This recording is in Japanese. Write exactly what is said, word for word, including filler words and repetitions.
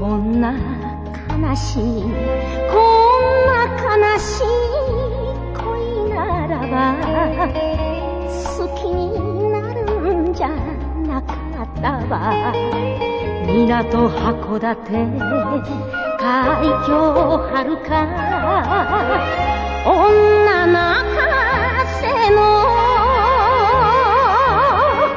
こんな悲しいこんな悲しい恋ならば好きになるんじゃなかったわ。港函館海峡はるか女泣かせ